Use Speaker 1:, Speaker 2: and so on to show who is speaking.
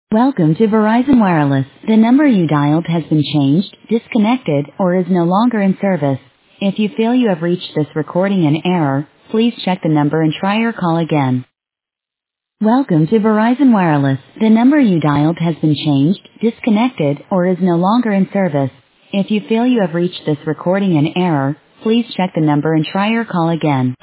Speaker 1: Welcome to Verizon Wireless. The number you dialed has been changed, disconnected, or is no longer in service. If you feel you have reached this recording in error, please check the number and try your call again. Welcome to Verizon Wireless. The number you dialed has been changed, disconnected, or is no longer in service. If you feel you have reached this recording in error, please check the number and try your call again.